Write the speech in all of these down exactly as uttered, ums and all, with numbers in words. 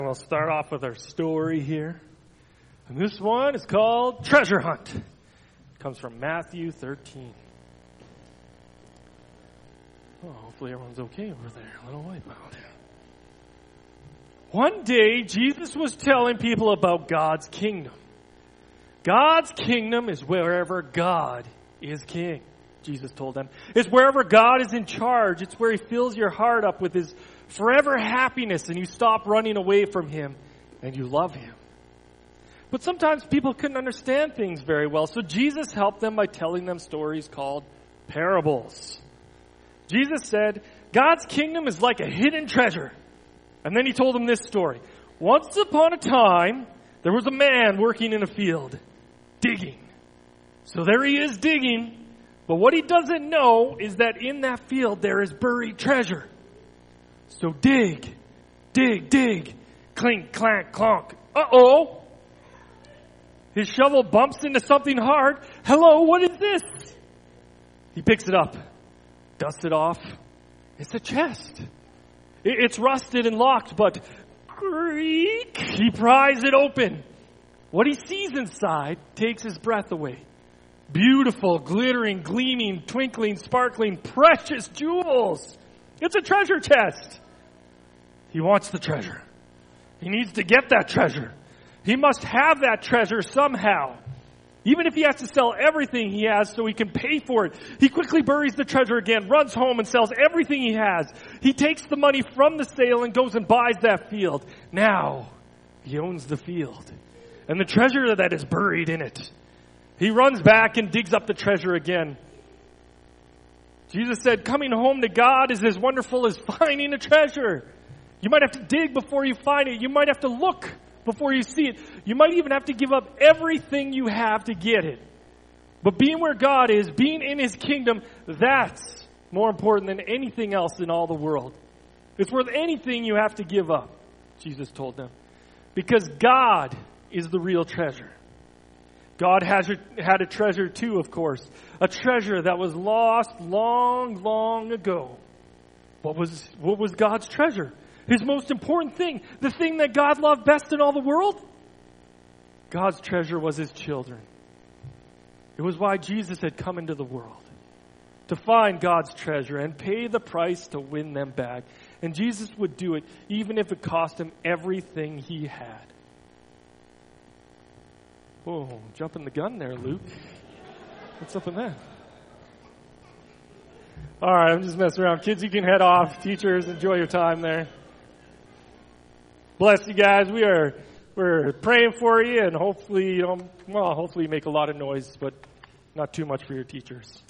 We'll start off with our story here. And this one is called Treasure Hunt. It comes from Matthew thirteen. Oh, hopefully everyone's okay over there. A little wipeout. One day, Jesus was telling people about God's kingdom. God's kingdom is wherever God is king, Jesus told them. It's wherever God is in charge. It's where he fills your heart up with his forever happiness, and you stop running away from him, and you love him. But sometimes people couldn't understand things very well, so Jesus helped them by telling them stories called parables. Jesus said, God's kingdom is like a hidden treasure. And then he told them this story. Once upon a time, there was a man working in a field, digging. So there he is digging, but what he doesn't know is that in that field there is buried treasure. So dig, dig, dig, clink, clank, clonk. Uh-oh! His shovel bumps into something hard. Hello, what is this? He picks it up, dusts it off. It's a chest. It's rusted and locked, but creak, he pries it open. What he sees inside takes his breath away. Beautiful, glittering, gleaming, twinkling, sparkling, precious jewels. It's a treasure chest. He wants the treasure. He needs to get that treasure. He must have that treasure somehow. Even if he has to sell everything he has so he can pay for it. He quickly buries the treasure again, runs home and sells everything he has. He takes the money from the sale and goes and buys that field. Now, he owns the field and the treasure that is buried in it. He runs back and digs up the treasure again. Jesus said, coming home to God is as wonderful as finding a treasure. You might have to dig before you find it. You might have to look before you see it. You might even have to give up everything you have to get it. But being where God is, being in his kingdom, that's more important than anything else in all the world. It's worth anything you have to give up, Jesus told them. Because God is the real treasure. God has a, had a treasure too, of course. A treasure that was lost long, long ago. What was, what was God's treasure? His most important thing, the thing that God loved best in all the world? God's treasure was his children. It was why Jesus had come into the world. To find God's treasure and pay the price to win them back. And Jesus would do it even if it cost him everything he had. Whoa, jumping the gun there, Luke. What's up with that? All right, I'm just messing around. Kids, you can head off. Teachers, enjoy your time there. Bless you guys. We are we're praying for you, and hopefully you don't. Well, hopefully you make a lot of noise, but not too much for your teachers.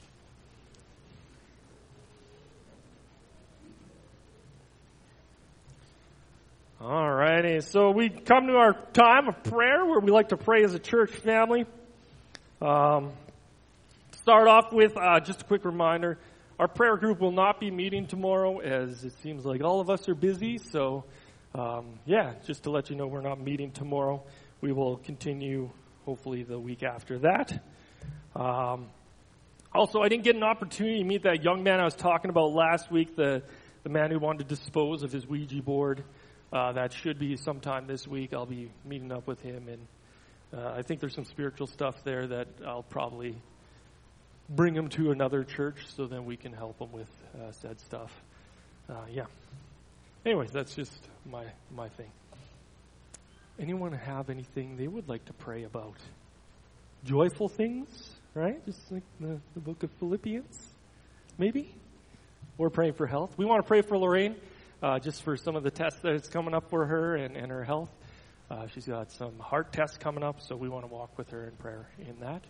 All righty. So we come to our time of prayer, where we like to pray as a church family. Um, start off with uh, just a quick reminder: our prayer group will not be meeting tomorrow, as it seems like all of us are busy. So. Um, yeah, just to let you know, we're not meeting tomorrow. We will continue, hopefully, the week after that. Um, also, I didn't get an opportunity to meet that young man I was talking about last week, the, the man who wanted to dispose of his Ouija board. Uh, that should be sometime this week. I'll be meeting up with him, and uh, I think there's some spiritual stuff there that I'll probably bring him to another church so then we can help him with uh, said stuff. Uh, yeah. Anyways, that's just my my thing. Anyone have anything they would like to pray about? Joyful things, right? Just like the, the book of Philippians, maybe? We're praying for health. We want to pray for Lorraine, uh, just for some of the tests that is coming up for her and, and her health. Uh, she's got some heart tests coming up, so we want to walk with her in prayer in that.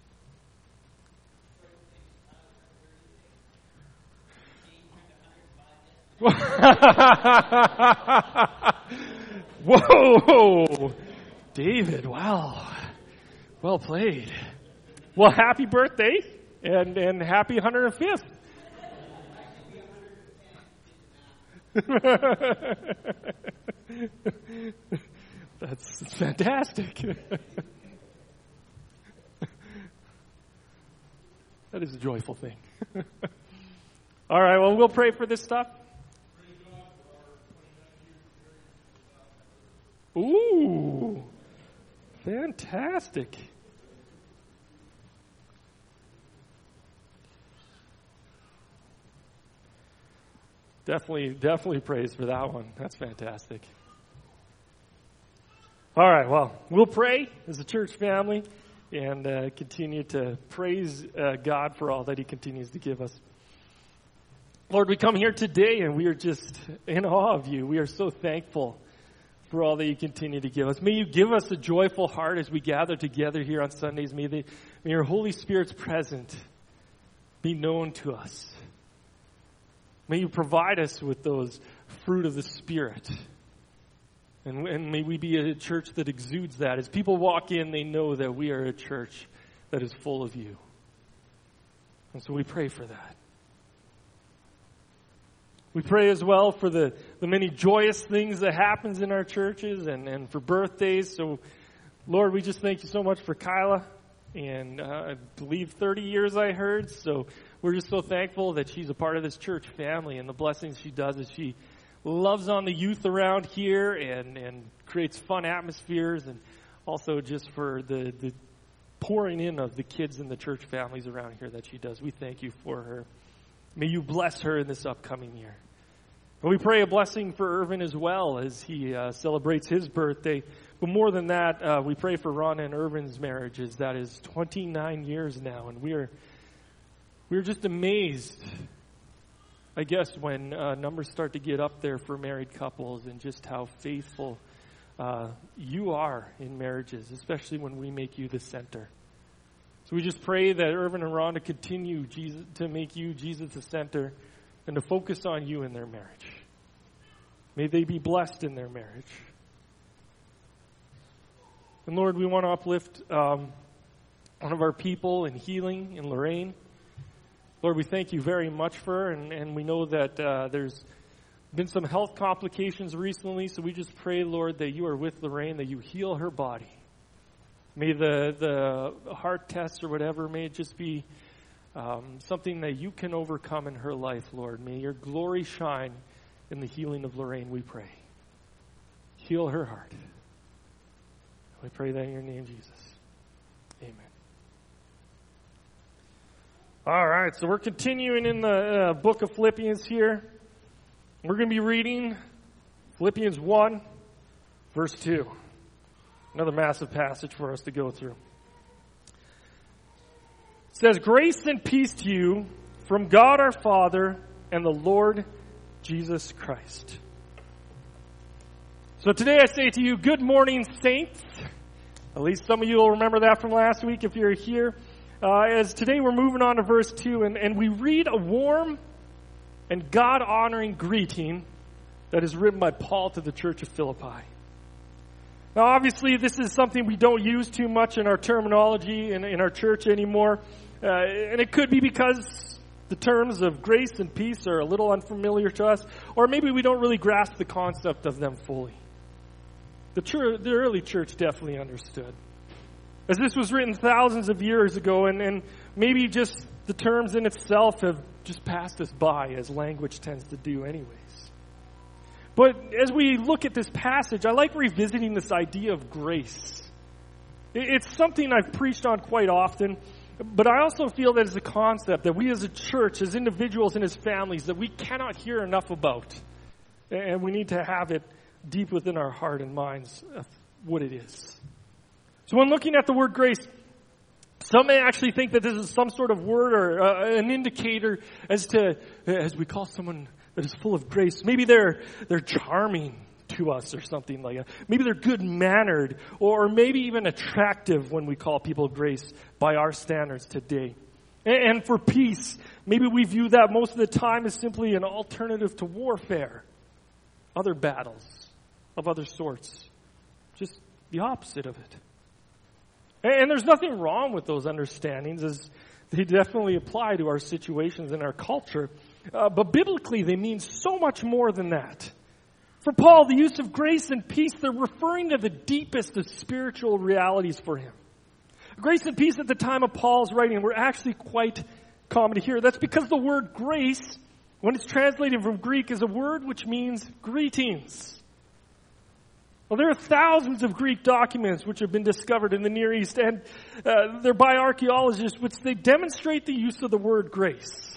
Whoa, David, wow, well played. Well, happy birthday and, and happy one hundred fifth. That's fantastic. That is a joyful thing. All right, well, we'll pray for this stuff. Ooh, fantastic. Definitely, definitely praise for that one. That's fantastic. All right, well, we'll pray as a church family and uh, continue to praise uh, God for all that He continues to give us. Lord, we come here today and we are just in awe of You. We are so thankful for all that You continue to give us. May You give us a joyful heart as we gather together here on Sundays. May, they, may Your Holy Spirit's presence be known to us. May You provide us with those fruit of the Spirit. And, and may we be a church that exudes that. As people walk in, they know that we are a church that is full of You. And so we pray for that. We pray as well for the, the many joyous things that happens in our churches and, and for birthdays. So, Lord, we just thank You so much for Kyla. And uh, I believe thirty years I heard. So we're just so thankful that she's a part of this church family and the blessings she does as she loves on the youth around here and, and creates fun atmospheres, and also just for the, the pouring in of the kids and the church families around here that she does. We thank You for her. May You bless her in this upcoming year. And we pray a blessing for Irvin as well as he uh, celebrates his birthday. But more than that, uh, we pray for Ron and Irvin's marriages. That is twenty-nine years now, and we're we're just amazed, I guess, when uh, numbers start to get up there for married couples and just how faithful uh, you are in marriages, especially when we make You the center. So we just pray that Irvin and Ron to continue Jesus, to make You, Jesus, the center, and to focus on You in their marriage. May they be blessed in their marriage. And Lord, we want to uplift um, one of our people in healing in Lorraine. Lord, we thank You very much for her, and, and we know that uh, there's been some health complications recently, so we just pray, Lord, that You are with Lorraine, that You heal her body. May the, the heart tests or whatever, may it just be um, something that You can overcome in her life, Lord. May Your glory shine in the healing of Lorraine, we pray. Heal her heart. We pray that in Your name, Jesus. Amen. All right, so we're continuing in the uh, book of Philippians here. We're going to be reading Philippians one, verse two. Another massive passage for us to go through. It says, "Grace and peace to you from God our Father and the Lord Jesus Christ." So today I say to you, good morning, saints. At least some of you will remember that from last week if you're here. Uh, as today we're moving on to verse two, and, and we read a warm and God-honoring greeting that is written by Paul to the church of Philippi. Now, obviously, this is something we don't use too much in our terminology in, in our church anymore. Uh, and it could be because the terms of grace and peace are a little unfamiliar to us, or maybe we don't really grasp the concept of them fully. The, church, the early church definitely understood. As this was written thousands of years ago, and, and maybe just the terms in itself have just passed us by, as language tends to do anyways. But as we look at this passage, I like revisiting this idea of grace. It's something I've preached on quite often, but I also feel that it's a concept that we as a church, as individuals and as families, that we cannot hear enough about. And we need to have it deep within our heart and minds of what it is. So when looking at the word grace, some may actually think that this is some sort of word or uh, an indicator as to, as we call someone that is full of grace. Maybe they're they're charming to us or something like that. Maybe they're good-mannered or maybe even attractive when we call people grace by our standards today. And, and for peace, maybe we view that most of the time as simply an alternative to warfare, other battles of other sorts, just the opposite of it. And there's nothing wrong with those understandings, as they definitely apply to our situations and our culture. Uh, but biblically, they mean so much more than that. For Paul, the use of grace and peace, they're referring to the deepest of spiritual realities for him. Grace and peace at the time of Paul's writing were actually quite common to hear. That's because the word grace, when it's translated from Greek, is a word which means greetings. Well, there are thousands of Greek documents which have been discovered in the Near East, and uh, they're by archaeologists, which they demonstrate the use of the word grace.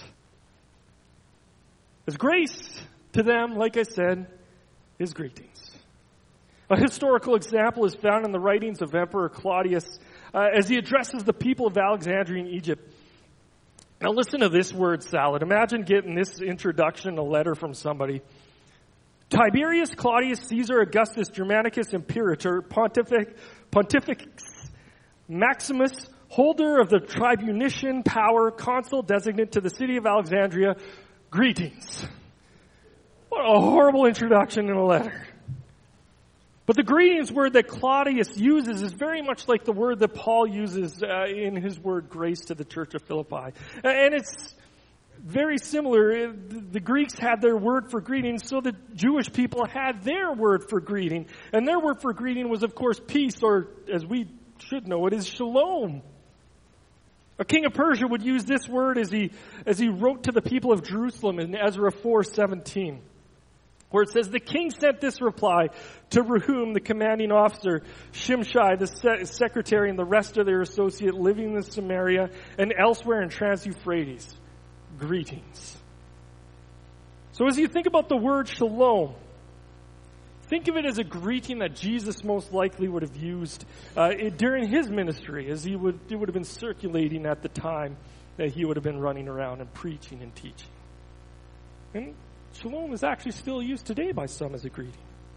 As grace to them, like I said, is greetings. A historical example is found in the writings of Emperor Claudius uh, as he addresses the people of Alexandria in Egypt. Now listen to this word salad. Imagine getting this introduction, a letter from somebody. Tiberius Claudius Caesar Augustus Germanicus Imperator Pontific Pontifex Maximus, holder of the tribunician power, consul designate to the city of Alexandria, greetings. What a horrible introduction in a letter. But the greetings word that Claudius uses is very much like the word that Paul uses uh, in his word grace to the church of Philippi. And it's very similar. The Greeks had their word for greeting, so the Jewish people had their word for greeting. And their word for greeting was, of course, peace, or as we should know it, is shalom. A king of Persia would use this word as he as he wrote to the people of Jerusalem in Ezra four seventeen, where it says, the king sent this reply to Rehum, the commanding officer, Shimshai, the se- secretary, and the rest of their associate living in Samaria and elsewhere in Trans-Euphrates. Greetings. So as you think about the word shalom, think of it as a greeting that Jesus most likely would have used uh, during his ministry, as he would it would have been circulating at the time that he would have been running around and preaching and teaching. And shalom is actually still used today by some as a greeting.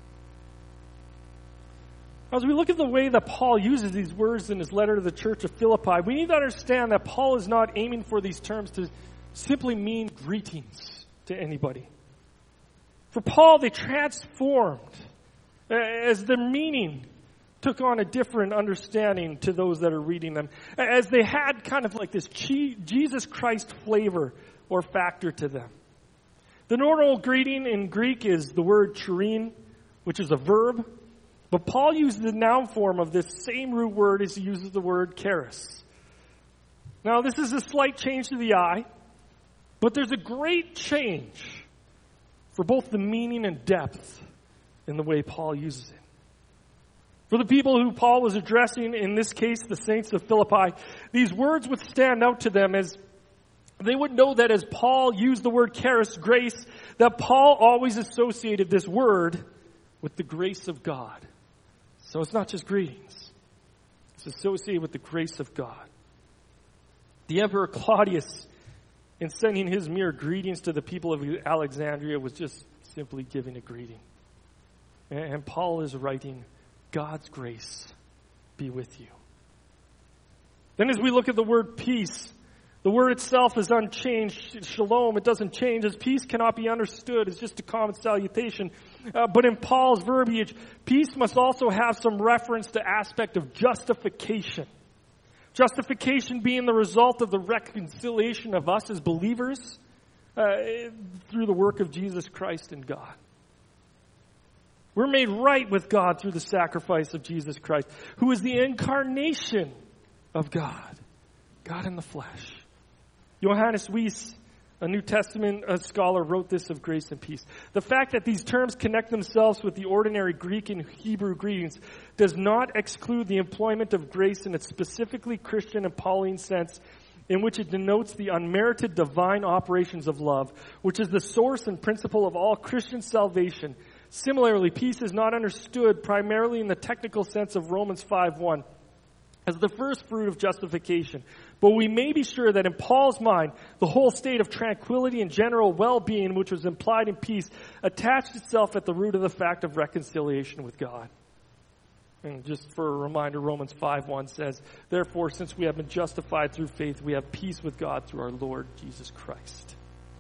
As we look at the way that Paul uses these words in his letter to the church of Philippi, we need to understand that Paul is not aiming for these terms to simply mean greetings to anybody. For Paul, they transformed as their meaning took on a different understanding to those that are reading them, as they had kind of like this Jesus Christ flavor or factor to them. The normal greeting in Greek is the word chirein, which is a verb, but Paul uses the noun form of this same root word as he uses the word charis. Now, this is a slight change to the eye, but there's a great change for both the meaning and depth in the way Paul uses it. For the people who Paul was addressing, in this case, the saints of Philippi, these words would stand out to them as they would know that as Paul used the word charis, grace, that Paul always associated this word with the grace of God. So it's not just greetings. It's associated with the grace of God. The Emperor Claudius, in sending his mere greetings to the people of Alexandria, was just simply giving a greeting. And Paul is writing, God's grace be with you. Then as we look at the word peace, the word itself is unchanged. Shalom, it doesn't change, as peace cannot be understood. It's just a common salutation. Uh, but in Paul's verbiage, peace must also have some reference to aspect of justification. Justification being the result of the reconciliation of us as believers uh, through the work of Jesus Christ and God. We're made right with God through the sacrifice of Jesus Christ, who is the incarnation of God, God in the flesh. Johannes Weiss, a New Testament uh, scholar, wrote this of grace and peace. The fact that these terms connect themselves with the ordinary Greek and Hebrew greetings does not exclude the employment of grace in its specifically Christian and Pauline sense, in which it denotes the unmerited divine operations of love, which is the source and principle of all Christian salvation. Similarly, peace is not understood primarily in the technical sense of Romans five one as the first fruit of justification. But we may be sure that in Paul's mind, the whole state of tranquility and general well-being, which was implied in peace, attached itself at the root of the fact of reconciliation with God. And just for a reminder, Romans five one says, therefore, since we have been justified through faith, we have peace with God through our Lord Jesus Christ.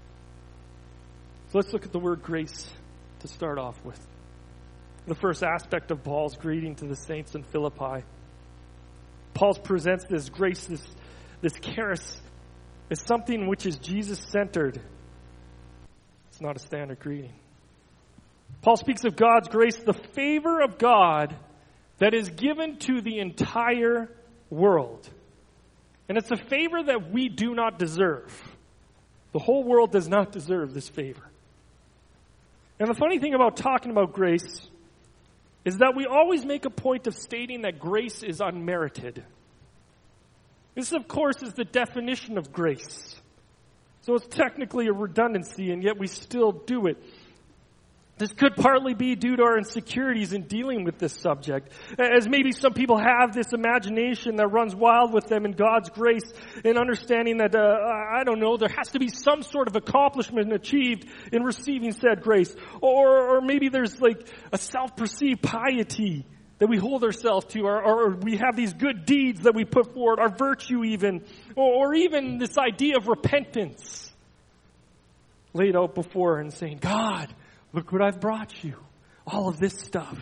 So let's look at the word grace to start off with. The first aspect of Paul's greeting to the saints in Philippi. Paul presents this grace, this, this charis, as something which is Jesus-centered. It's not a standard greeting. Paul speaks of God's grace, the favor of God that is given to the entire world. And it's a favor that we do not deserve. The whole world does not deserve this favor. And the funny thing about talking about grace is that we always make a point of stating that grace is unmerited. This, of course, is the definition of grace. So it's technically a redundancy, and yet we still do it. This could partly be due to our insecurities in dealing with this subject, as maybe some people have this imagination that runs wild with them in God's grace, and understanding that, uh, I don't know, there has to be some sort of accomplishment achieved in receiving said grace. Or, or maybe there's like a self-perceived piety that we hold ourselves to, or, or we have these good deeds that we put forward, our virtue even, or, or even this idea of repentance laid out before and saying, God, look what I've brought you. All of this stuff.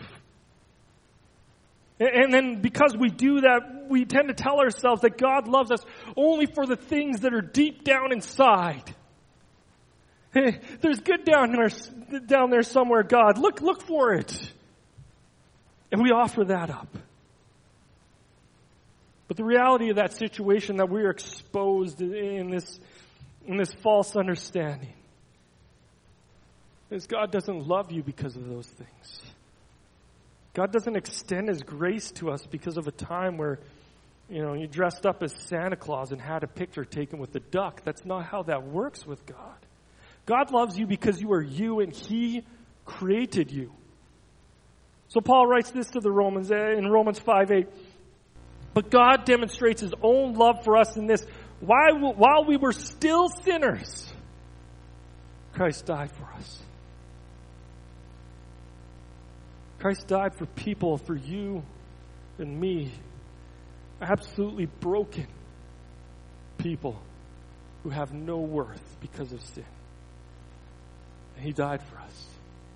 And then because we do that, we tend to tell ourselves that God loves us only for the things that are deep down inside. There's good down there, down there somewhere, God. Look, look for it. And we offer that up. But the reality of that situation, that we are exposed in this, in this false understanding, is God doesn't love you because of those things. God doesn't extend His grace to us because of a time where, you know, you dressed up as Santa Claus and had a picture taken with a duck. That's not how that works with God. God loves you because you are you and He created you. So Paul writes this to the Romans in Romans five eight. But God demonstrates His own love for us in this: while, while we were still sinners, Christ died for us. Christ died for people, for you and me, absolutely broken people who have no worth because of sin. And He died for us.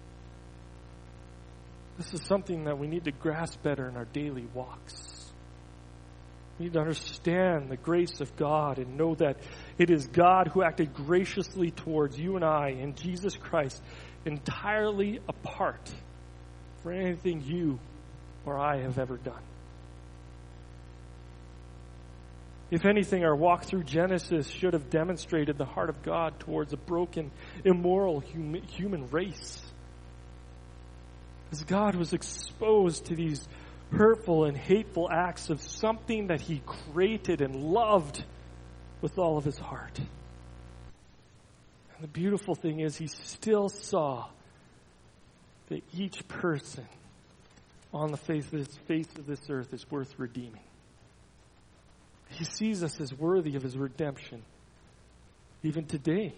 This is something that we need to grasp better in our daily walks. We need to understand the grace of God and know that it is God who acted graciously towards you and I in Jesus Christ, entirely apart for anything you or I have ever done. If anything, our walk through Genesis should have demonstrated the heart of God towards a broken, immoral hum- human race. As God was exposed to these hurtful and hateful acts of something that He created and loved with all of His heart. And the beautiful thing is, He still saw that each person on the face of, this, face of this earth is worth redeeming. He sees us as worthy of His redemption, even today.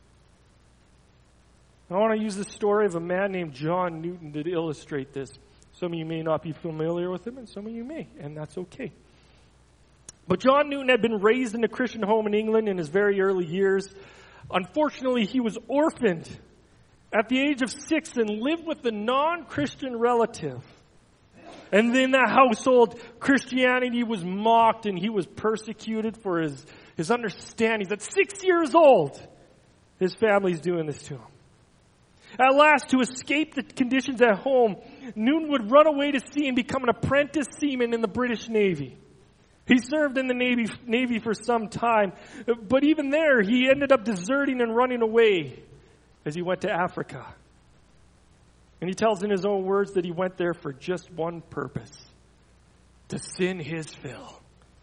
I want to use the story of a man named John Newton to illustrate this. Some of you may not be familiar with him, and some of you may, and that's okay. But John Newton had been raised in a Christian home in England in his very early years. Unfortunately, he was orphaned at the age of six and lived with a non-Christian relative. And in that household, Christianity was mocked and he was persecuted for his, his understandings. At six years old, his family's doing this to him. At last, to escape the conditions at home, Newton would run away to sea and become an apprentice seaman in the British Navy. He served in the Navy, Navy for some time, but even there, he ended up deserting and running away as he went to Africa. And he tells in his own words that he went there for just one purpose: to sin his fill.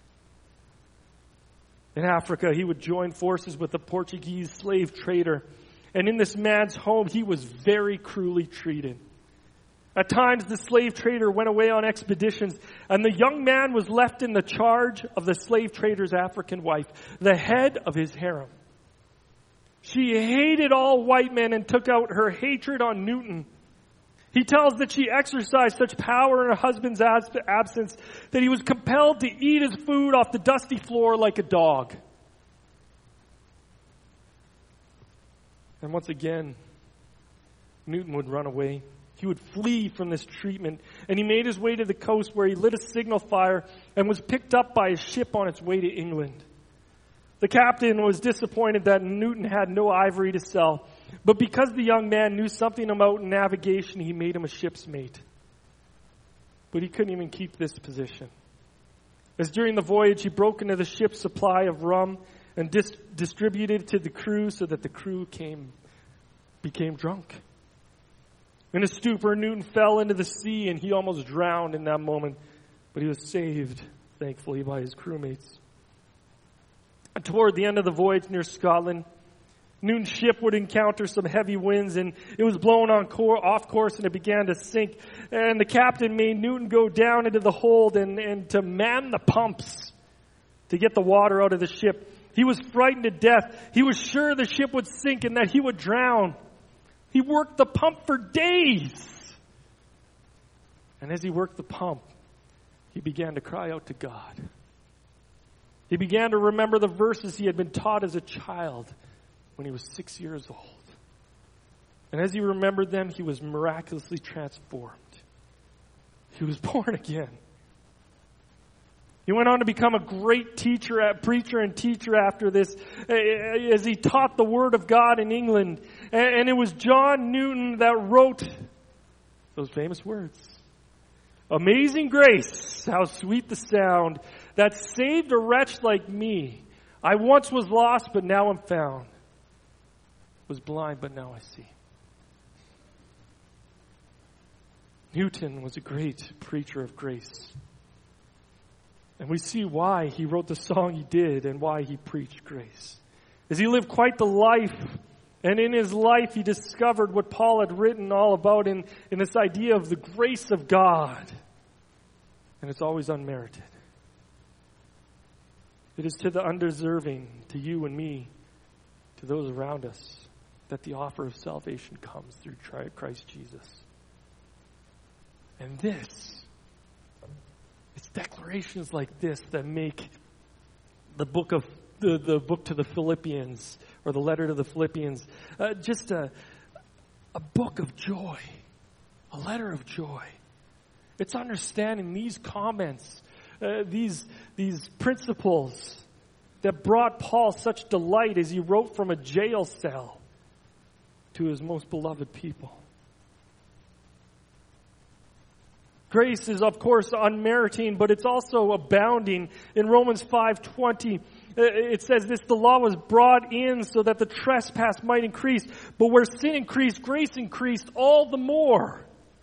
In Africa, he would join forces with a Portuguese slave trader. And in this man's home, he was very cruelly treated. At times, the slave trader went away on expeditions, and the young man was left in the charge of the slave trader's African wife, the head of his harem. She hated all white men and took out her hatred on Newton. He tells that she exercised such power in her husband's absence that he was compelled to eat his food off the dusty floor like a dog. And once again, Newton would run away. He would flee from this treatment, and he made his way to the coast where he lit a signal fire and was picked up by a ship on its way to England. The captain was disappointed that Newton had no ivory to sell, but because the young man knew something about navigation, he made him a ship's mate. But he couldn't even keep this position, as during the voyage he broke into the ship's supply of rum and dis- distributed it to the crew so that the crew came, became drunk. In a stupor, Newton fell into the sea and he almost drowned in that moment, but he was saved, thankfully, by his crewmates. And toward the end of the voyage near Scotland, Newton's ship would encounter some heavy winds and it was blown on cor- off course and it began to sink. And the captain made Newton go down into the hold and, and to man the pumps to get the water out of the ship. He was frightened to death. He was sure the ship would sink and that he would drown. He worked the pump for days. And as he worked the pump, he began to cry out to God. He began to remember the verses he had been taught as a child when he was six years old. And as he remembered them, he was miraculously transformed. He was born again. He went on to become a great teacher, preacher and teacher after this as he taught the Word of God in England. And it was John Newton that wrote those famous words. Amazing grace, how sweet the sound that saved a wretch like me. I once was lost, but now I'm found. Was blind, but now I see. Newton was a great preacher of grace. And we see why he wrote the song he did and why he preached grace. As he lived quite the life, and in his life he discovered what Paul had written all about in, in this idea of the grace of God. And it's always unmerited. It is to the undeserving, to you and me, to those around us, that the offer of salvation comes through Christ Jesus. And this, it's declarations like this that make the book of the, the book to the Philippians or the letter to the Philippians uh, just a a book of joy, a letter of joy. It's understanding these comments, uh, these these principles that brought Paul such delight as he wrote from a jail cell to his most beloved people. Grace is, of course, unmeriting, but it's also abounding. In Romans five twenty, it says this, the law was brought in so that the trespass might increase, but where sin increased, grace increased all the more.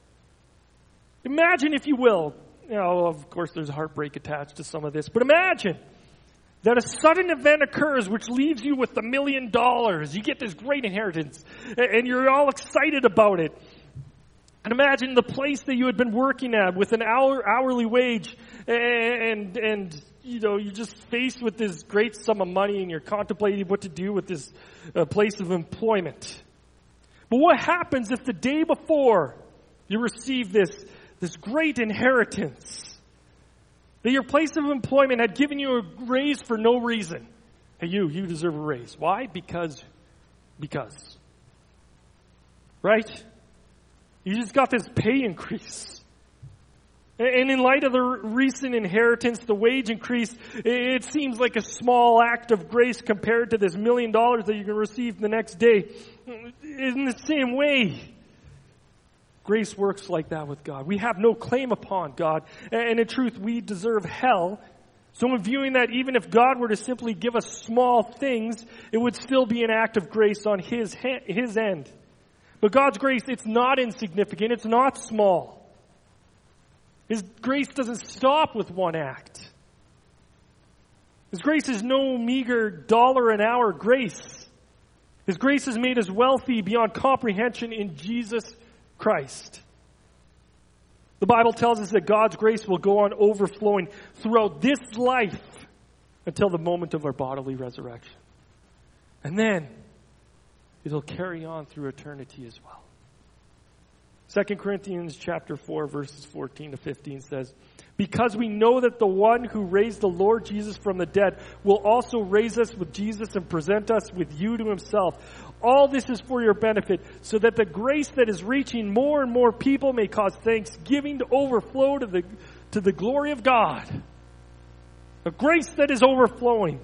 Imagine, if you will, you know, of course there's heartbreak attached to some of this, but imagine that a sudden event occurs which leaves you with a million dollars. You get this great inheritance, and you're all excited about it. And imagine the place that you had been working at with an hour, hourly wage, and, and you know, you're just faced with this great sum of money and you're contemplating what to do with this uh, place of employment. But what happens if the day before you receive this, this great inheritance, that your place of employment had given you a raise for no reason? Hey, you, you deserve a raise. Why? Because, because. Right? You just got this pay increase. And in light of the recent inheritance, the wage increase, it seems like a small act of grace compared to this million dollars that you're going to receive the next day. In the same way, grace works like that with God. We have no claim upon God. And in truth, we deserve hell. So in viewing that, even if God were to simply give us small things, it would still be an act of grace on His, his end. But God's grace, it's not insignificant. It's not small. His grace doesn't stop with one act. His grace is no meager dollar an hour grace. His grace has made us wealthy beyond comprehension in Jesus Christ. The Bible tells us that God's grace will go on overflowing throughout this life until the moment of our bodily resurrection. And then it'll carry on through eternity as well. Second Corinthians chapter four, verses fourteen to fifteen says, because we know that the one who raised the Lord Jesus from the dead will also raise us with Jesus and present us with you to himself. All this is for your benefit, so that the grace that is reaching more and more people may cause thanksgiving to overflow to the, to the glory of God. A grace that is overflowing.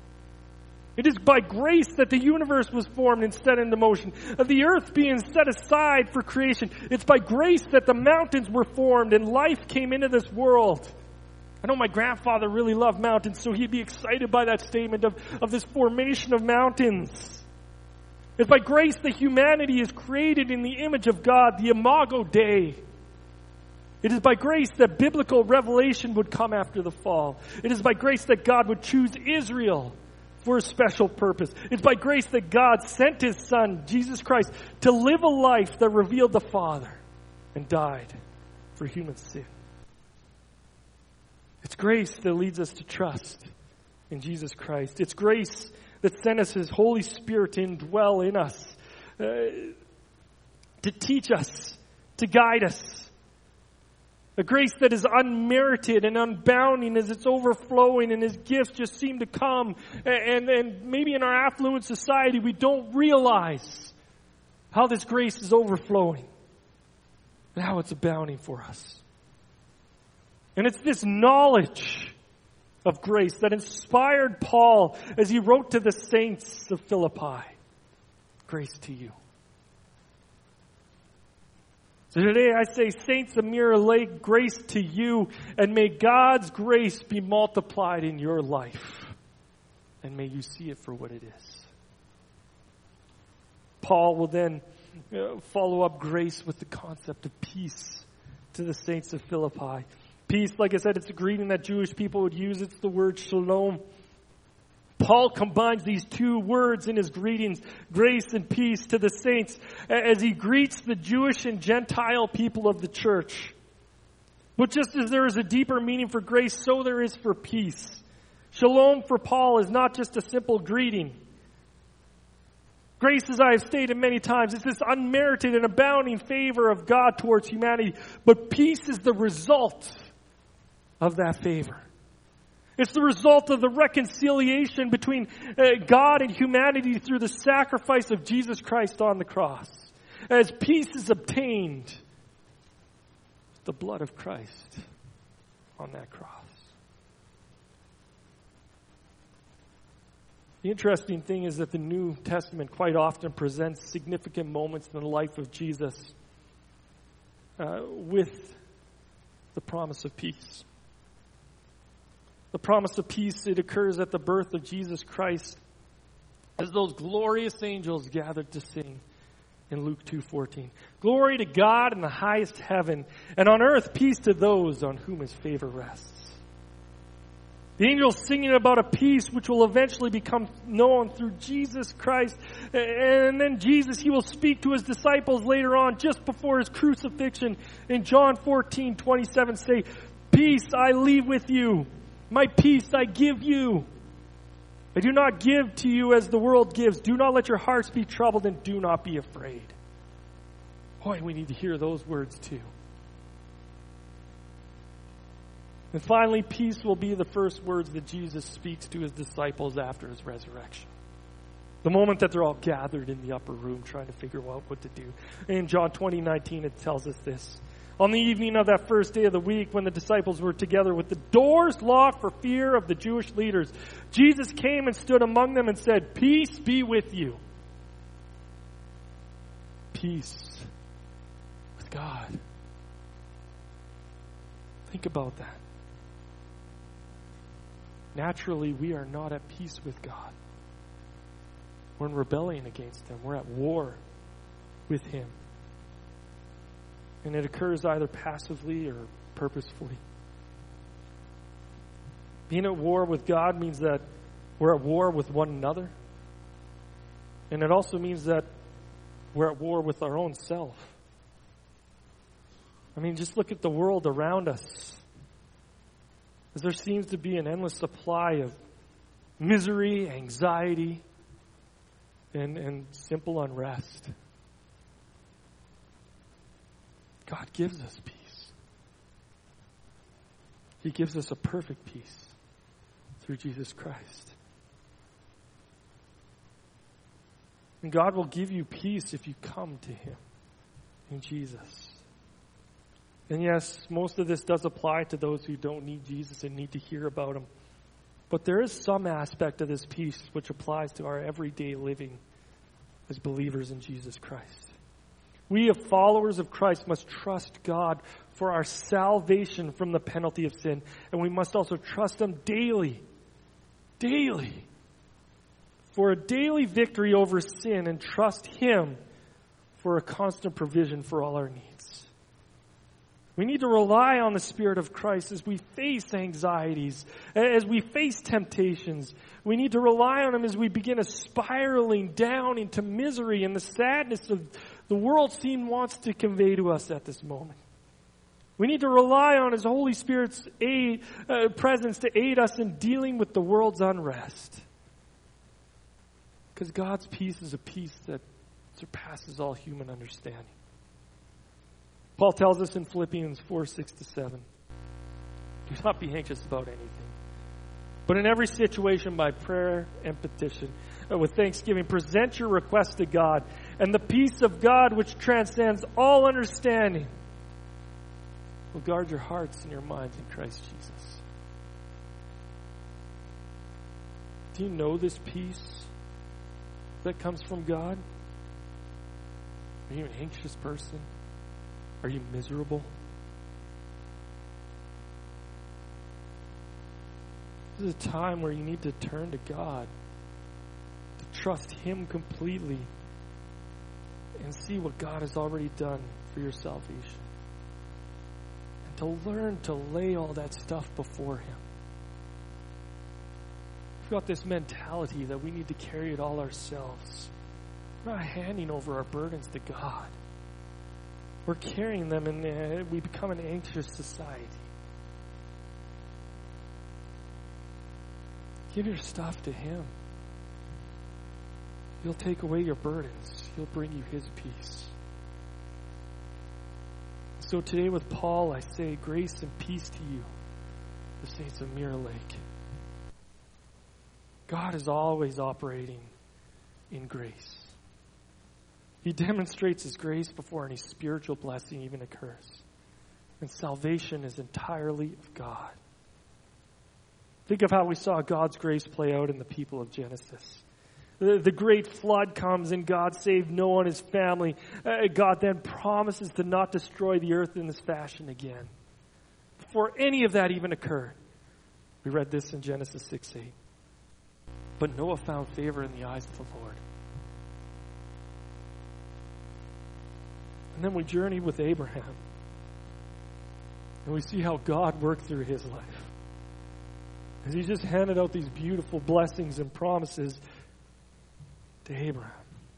It is by grace that the universe was formed and set into motion. Of the earth being set aside for creation. It's by grace that the mountains were formed and life came into this world. I know my grandfather really loved mountains, so he'd be excited by that statement of, of this formation of mountains. It's by grace that humanity is created in the image of God, the Imago Dei. It is by grace that biblical revelation would come after the fall. It is by grace that God would choose Israel for a special purpose. It's by grace that God sent His Son, Jesus Christ, to live a life that revealed the Father and died for human sin. It's grace that leads us to trust in Jesus Christ. It's grace that sent us His Holy Spirit to indwell in us, uh, to teach us, to guide us. A grace that is unmerited and unbounding as it's overflowing, and His gifts just seem to come. And, and, and maybe in our affluent society we don't realize how this grace is overflowing and how it's abounding for us. And it's this knowledge of grace that inspired Paul as he wrote to the saints of Philippi. Grace to you. So today I say, Saints of Mirror Lake, grace to you, and may God's grace be multiplied in your life. And may you see it for what it is. Paul will then uh, follow up grace with the concept of peace to the saints of Philippi. Peace, like I said, it's a greeting that Jewish people would use. It's the word shalom. Paul combines these two words in his greetings, grace and peace, to the saints as he greets the Jewish and Gentile people of the church. But just as there is a deeper meaning for grace, so there is for peace. Shalom for Paul is not just a simple greeting. Grace, as I have stated many times, is this unmerited and abounding favor of God towards humanity. But peace is the result of that favor. It's the result of the reconciliation between uh, God and humanity through the sacrifice of Jesus Christ on the cross. As peace is obtained with the blood of Christ on that cross. The interesting thing is that the New Testament quite often presents significant moments in the life of Jesus uh, with the promise of peace. The promise of peace, it occurs at the birth of Jesus Christ as those glorious angels gathered to sing in Luke two fourteen. Glory to God in the highest heaven, and on earth peace to those on whom His favor rests. The angels singing about a peace which will eventually become known through Jesus Christ. And then Jesus, He will speak to His disciples later on, just before His crucifixion. In John fourteen twenty-seven, say, "Peace I leave with you. My peace I give you. I do not give to you as the world gives. Do not let your hearts be troubled, and do not be afraid." Boy, we need to hear those words too. And finally, peace will be the first words that Jesus speaks to His disciples after His resurrection. The moment that they're all gathered in the upper room trying to figure out what to do. In John twenty nineteen, it tells us this. On the evening of that first day of the week, when the disciples were together with the doors locked for fear of the Jewish leaders, Jesus came and stood among them and said, "Peace be with you." Peace with God. Think about that. Naturally, we are not at peace with God. We're in rebellion against Him. We're at war with Him. And it occurs either passively or purposefully. Being at war with God means that we're at war with one another. And it also means that we're at war with our own self. I mean, just look at the world around us. As there seems to be an endless supply of misery, anxiety, and, and simple unrest. God gives us peace. He gives us a perfect peace through Jesus Christ. And God will give you peace if you come to Him in Jesus. And yes, most of this does apply to those who don't need Jesus and need to hear about Him. But there is some aspect of this peace which applies to our everyday living as believers in Jesus Christ. We, as followers of Christ, must trust God for our salvation from the penalty of sin. And we must also trust Him daily, daily, for a daily victory over sin and trust Him for a constant provision for all our needs. We need to rely on the Spirit of Christ as we face anxieties, as we face temptations. We need to rely on Him as we begin a spiraling down into misery and the sadness of the world scene wants to convey to us at this moment. We need to rely on His Holy Spirit's aid, uh, presence to aid us in dealing with the world's unrest. Because God's peace is a peace that surpasses all human understanding. Paul tells us in Philippians four, six to seven, do not be anxious about anything, but in every situation by prayer and petition, uh, with thanksgiving, present your requests to God, and the peace of God which transcends all understanding will guard your hearts and your minds in Christ Jesus. Do you know this peace that comes from God? Are you an anxious person? Are you miserable? This is a time where you need to turn to God, to trust Him completely, and see what God has already done for your salvation. And to learn to lay all that stuff before Him. We've got this mentality that we need to carry it all ourselves. We're not handing over our burdens to God. We're carrying them, and uh, we become an anxious society. Give your stuff to Him. He'll take away your burdens. He'll bring you His peace. So today with Paul, I say grace and peace to you, the saints of Mirror Lake. God is always operating in grace. He demonstrates His grace before any spiritual blessing even occurs. And salvation is entirely of God. Think of how we saw God's grace play out in the people of Genesis. The, the great flood comes and God saved Noah and his family. Uh, God then promises to not destroy the earth in this fashion again. Before any of that even occurred, we read this in Genesis six eight. But Noah found favor in the eyes of the Lord. And then we journey with Abraham. And we see how God worked through his life. As He just handed out these beautiful blessings and promises to Abraham.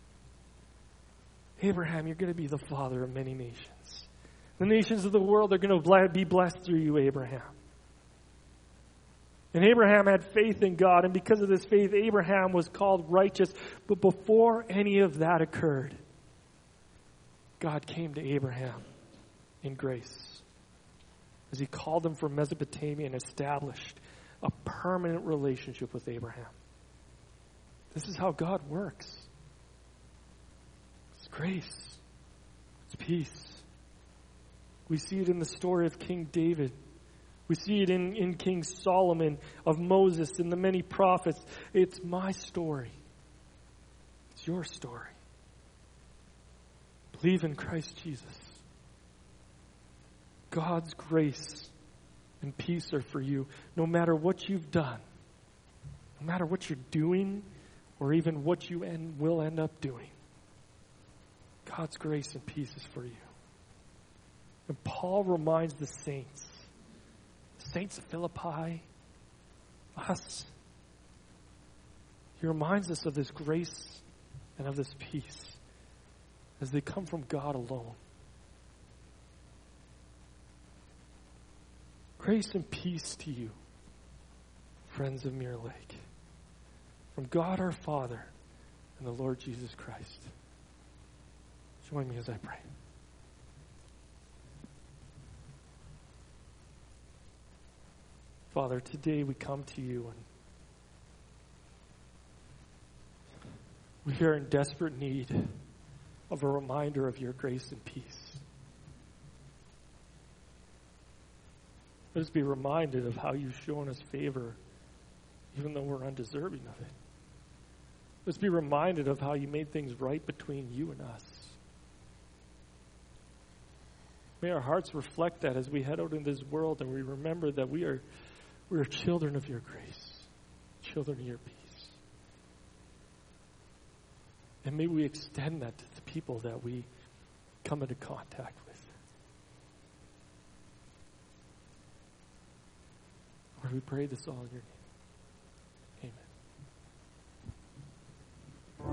Abraham, you're going to be the father of many nations. The nations of the world are going to be blessed through you, Abraham. And Abraham had faith in God, and because of this faith, Abraham was called righteous. But before any of that occurred, God came to Abraham in grace as He called him from Mesopotamia and established a permanent relationship with Abraham. This is how God works. It's grace. It's peace. We see it in the story of King David. We see it in, in King Solomon, of Moses, and the many prophets. It's my story. It's your story. Believe in Christ Jesus. God's grace and peace are for you, no matter what you've done, no matter what you're doing, or even what you end, will end up doing. God's grace and peace is for you. And Paul reminds the saints, the saints of Philippi, us. He reminds us of this grace and of this peace as they come from God alone. Grace and peace to you, friends of Mirror Lake, from God our Father and the Lord Jesus Christ. Join me as I pray. Father, today we come to you and we are in desperate need of a reminder of your grace and peace. Let us be reminded of how you've shown us favor even though we're undeserving of it. Let's be reminded of how you made things right between you and us. May our hearts reflect that as we head out in this world and we remember that we are we are children of your grace, children of your peace. And may we extend that to the people that we come into contact with. Lord, we pray this all in your name.